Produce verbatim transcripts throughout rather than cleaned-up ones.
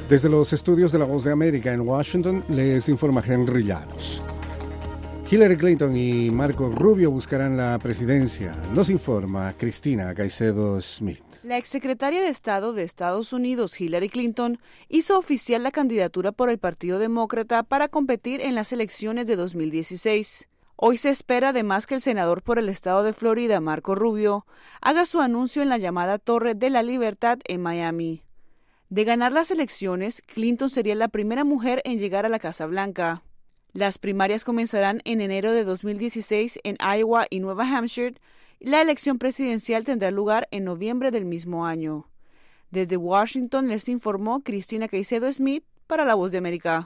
Desde los estudios de La Voz de América en Washington, les informa Henry Llanos. Hillary Clinton y Marco Rubio buscarán la presidencia. Nos informa Cristina Caicedo Smith. La exsecretaria de Estado de Estados Unidos, Hillary Clinton, hizo oficial la candidatura por el Partido Demócrata para competir en las elecciones de dos mil dieciséis. Hoy se espera además que el senador por el estado de Florida, Marco Rubio, haga su anuncio en la llamada Torre de la Libertad en Miami. De ganar las elecciones, Clinton sería la primera mujer en llegar a la Casa Blanca. Las primarias comenzarán en enero de dos mil dieciséis en Iowa y Nueva Hampshire. La elección presidencial tendrá lugar en noviembre del mismo año. Desde Washington les informó Cristina Caicedo Smith para La Voz de América.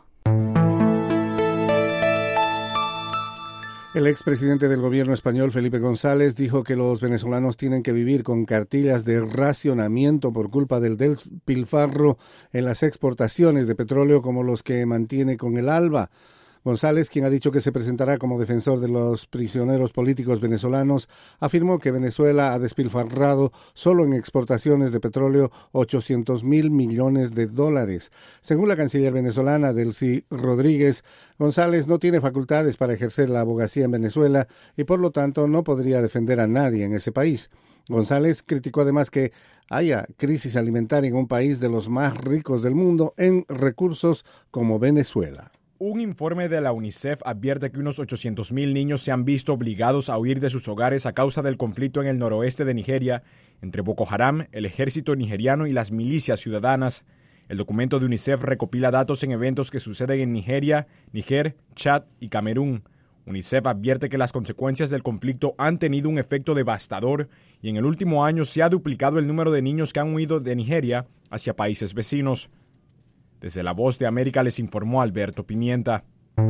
El expresidente del gobierno español, Felipe González, dijo que los venezolanos tienen que vivir con cartillas de racionamiento por culpa del despilfarro en las exportaciones de petróleo como los que mantiene con el ALBA. González, quien ha dicho que se presentará como defensor de los prisioneros políticos venezolanos, afirmó que Venezuela ha despilfarrado solo en exportaciones de petróleo ochocientos mil millones de dólares. Según la canciller venezolana Delcy Rodríguez, González no tiene facultades para ejercer la abogacía en Venezuela y por lo tanto no podría defender a nadie en ese país. González criticó además que haya crisis alimentaria en un país de los más ricos del mundo en recursos como Venezuela. Un informe de la UNICEF advierte que unos ochocientos mil niños se han visto obligados a huir de sus hogares a causa del conflicto en el noroeste de Nigeria entre Boko Haram, el ejército nigeriano y las milicias ciudadanas. El documento de UNICEF recopila datos en eventos que suceden en Nigeria, Níger, Chad y Camerún. UNICEF advierte que las consecuencias del conflicto han tenido un efecto devastador y en el último año se ha duplicado el número de niños que han huido de Nigeria hacia países vecinos. Desde La Voz de América les informó Alberto Pimienta.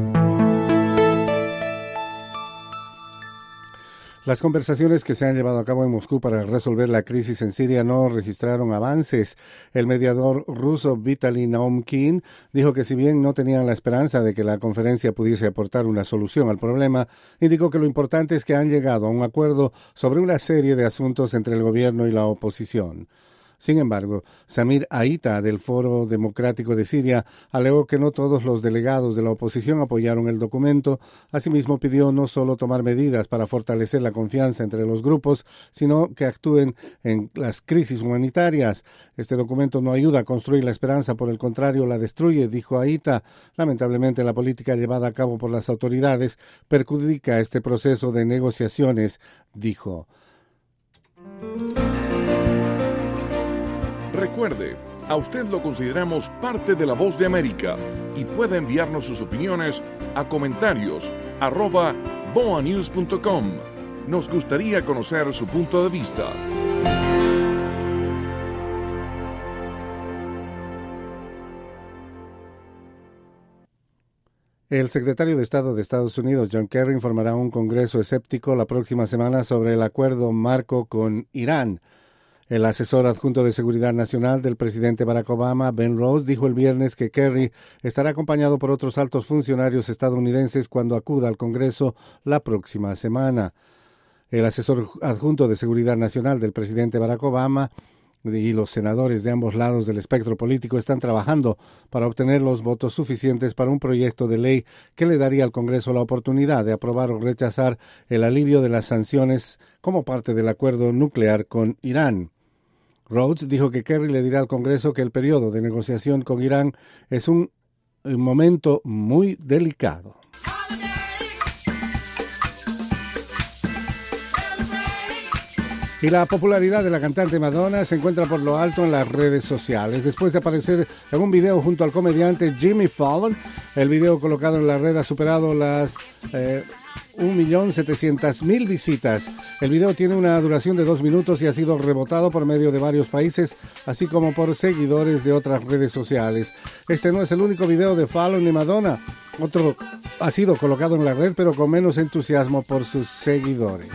Las conversaciones que se han llevado a cabo en Moscú para resolver la crisis en Siria no registraron avances. El mediador ruso Vitaly Naumkin dijo que si bien no tenían la esperanza de que la conferencia pudiese aportar una solución al problema, indicó que lo importante es que han llegado a un acuerdo sobre una serie de asuntos entre el gobierno y la oposición. Sin embargo, Samir Aita, del Foro Democrático de Siria, alegó que no todos los delegados de la oposición apoyaron el documento. Asimismo, pidió no solo tomar medidas para fortalecer la confianza entre los grupos, sino que actúen en las crisis humanitarias. Este documento no ayuda a construir la esperanza, por el contrario, la destruye, dijo Aita. Lamentablemente, la política llevada a cabo por las autoridades perjudica este proceso de negociaciones, dijo. Recuerde, a usted lo consideramos parte de La Voz de América y puede enviarnos sus opiniones a comentarios arroba boanews punto com. Nos gustaría conocer su punto de vista. El secretario de Estado de Estados Unidos, John Kerry, informará a un Congreso escéptico la próxima semana sobre el acuerdo marco con Irán. El asesor adjunto de Seguridad Nacional del presidente Barack Obama, Ben Rhodes, dijo el viernes que Kerry estará acompañado por otros altos funcionarios estadounidenses cuando acuda al Congreso la próxima semana. El asesor adjunto de Seguridad Nacional del presidente Barack Obama y los senadores de ambos lados del espectro político están trabajando para obtener los votos suficientes para un proyecto de ley que le daría al Congreso la oportunidad de aprobar o rechazar el alivio de las sanciones como parte del acuerdo nuclear con Irán. Rhodes dijo que Kerry le dirá al Congreso que el periodo de negociación con Irán es un, un momento muy delicado. Y la popularidad de la cantante Madonna se encuentra por lo alto en las redes sociales. Después de aparecer en un video junto al comediante Jimmy Fallon, el video colocado en la red ha superado las eh, un millón setecientas mil visitas. El video tiene una duración de dos minutos y ha sido rebotado por medio de varios países, así como por seguidores de otras redes sociales. Este no es el único video de Fallon y Madonna. Otro ha sido colocado en la red, pero con menos entusiasmo por sus seguidores.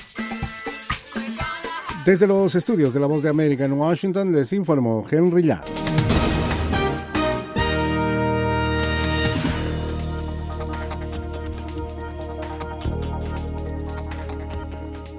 Desde los estudios de La Voz de América en Washington, les informó Henry Llanos.